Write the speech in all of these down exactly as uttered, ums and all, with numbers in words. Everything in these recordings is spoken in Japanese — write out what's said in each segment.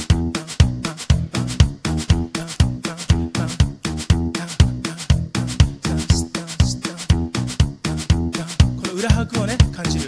の裏拍をね感じる。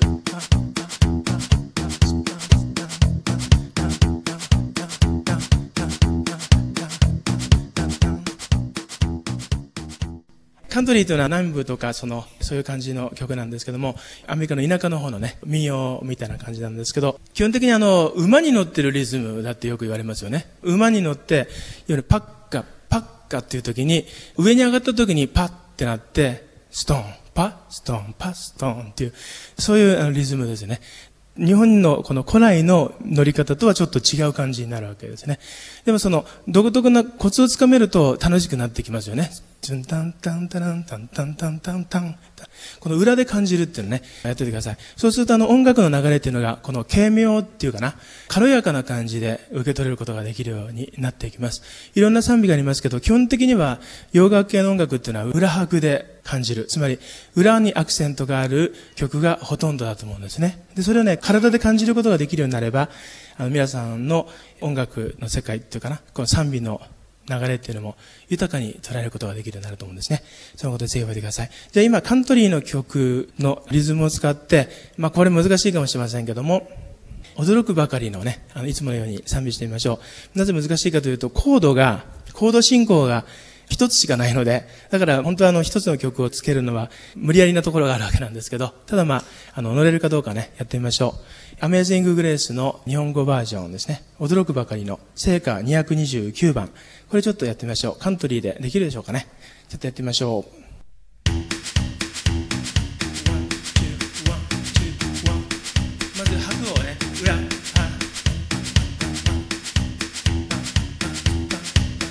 カントリーというのは南部とかそのそういう感じの曲なんですけども、アメリカの田舎の方のね民謡みたいな感じなんですけど、基本的にあの馬に乗ってるリズムだってよく言われますよね。馬に乗っていわゆるパッカパッカっていう時に上に上がった時にパッってなってストーンパストーンパストーンっていうそういうリズムですね。日本のこの古来の乗り方とはちょっと違う感じになるわけですね。でもその独特なコツをつかめると楽しくなってきますよね。チュンタンタンタランタンタンタンタンタン。この裏で感じるっていうのね、やっててください。そうするとあの音楽の流れっていうのがこの軽妙っていうかな、軽やかな感じで受け取れることができるようになっていきます。いろんな賛美がありますけど、基本的には洋楽系の音楽っていうのは裏拍で感じる。つまり裏にアクセントがある曲がほとんどだと思うんですね。で、それをね、体で感じることができるようになれば、あの皆さんの音楽の世界っていうかな、この賛美の流れっていうのも豊かに捉えることができるようになると思うんですね。そのことでぜひ覚えてください。じゃあ今カントリーの曲のリズムを使って、まあこれ難しいかもしれませんけども、驚くばかりのね、あのいつものように賛美してみましょう。なぜ難しいかというと、コードが、コード進行が一つしかないので、だから本当はあの一つの曲をつけるのは無理やりなところがあるわけなんですけど、ただまあ、あの乗れるかどうかね、やってみましょう。アメージンググレースの日本語バージョンですね。驚くばかりの聖歌にひゃくにじゅうきゅうばん。これちょっとやってみましょう。カントリーでできるでしょうかね。ちょっとやってみましょう。まず拍をね、裏、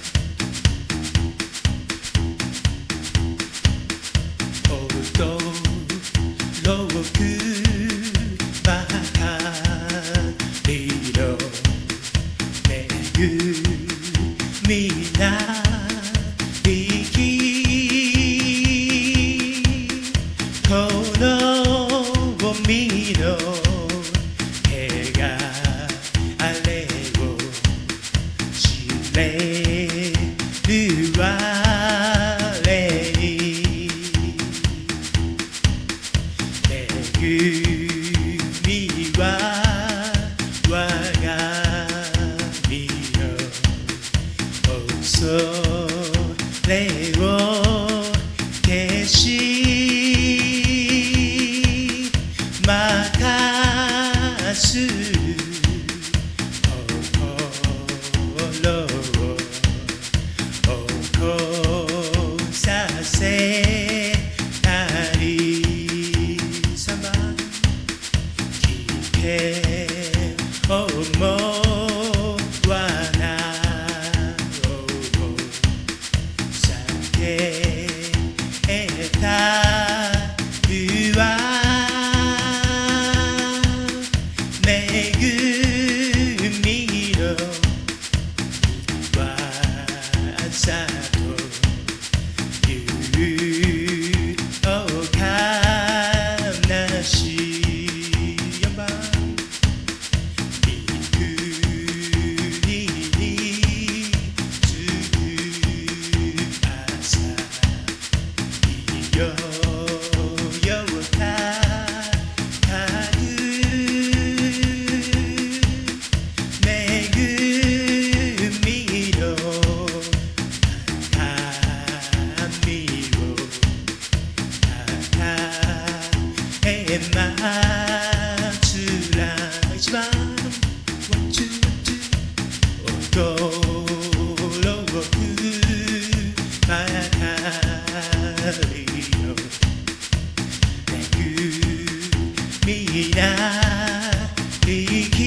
みな生きこの海の手があれを知れる我に恵みは我が身よ恐れを消し任す心を起こさせたりさま聞け思わなを避けたるは恵みの技というお話山びっくりにつく朝いよよたみな生き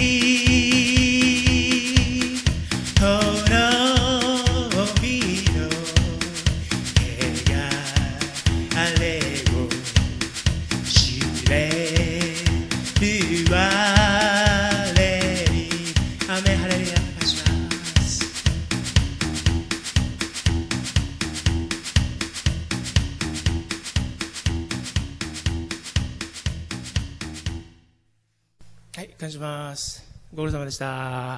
この海の手があれを知れる我にアメンハレルヤお願いします。はい、感謝します。ご苦労様でした。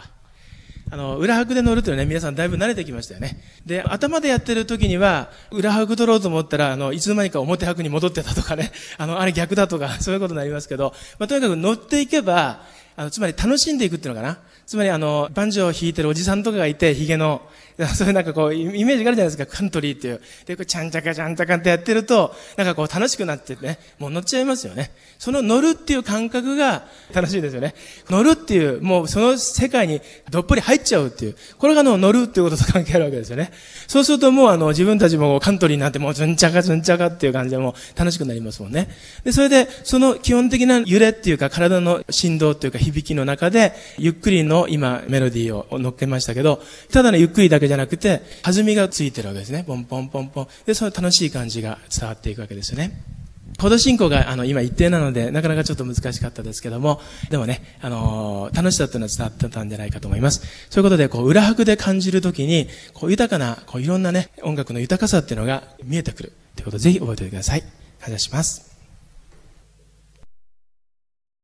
あの、裏拍で乗るというのはね、皆さんだいぶ慣れてきましたよね。で、頭でやってる時には、裏拍取ろうと思ったら、あの、いつの間にか表拍に戻ってたとかね、あの、あれ逆だとか、そういうことになりますけど、まあ、とにかく乗っていけば、あの、つまり楽しんでいくっていうのかな。つまりあの、バンジョーを弾いてるおじさんとかがいて、ヒゲの、そういうなんかこう、イメージがあるじゃないですか、カントリーっていう。で、こう、ちゃんちゃかちゃんちゃかってやってると、なんかこう、楽しくなってね、もう乗っちゃいますよね。その乗るっていう感覚が楽しいですよね。乗るっていう、もうその世界にどっぷり入っちゃうっていう。これがあの、乗るっていうことと関係あるわけですよね。そうするともうあの、自分たちもカントリーになって、もう、ずんちゃかずんちゃかっていう感じでもう楽しくなりますもんね。で、それで、その基本的な揺れっていうか、体の振動っていうか、響きの中で、ゆっくりの今、メロディーを乗っけましたけど、ただのゆっくりだけじゃなくて、弾みがついてるわけですね。ポンポンポンポン。で、その楽しい感じが伝わっていくわけですよね。コード進行があの今一定なので、なかなかちょっと難しかったですけども、でもね、あのー、楽しさっていうのは伝わってたんじゃないかと思います。そういうことで、こう、裏拍で感じるときに、こう、豊かな、こう、いろんなね、音楽の豊かさっていうのが見えてくる。ということをぜひ覚えておいてください。感謝します。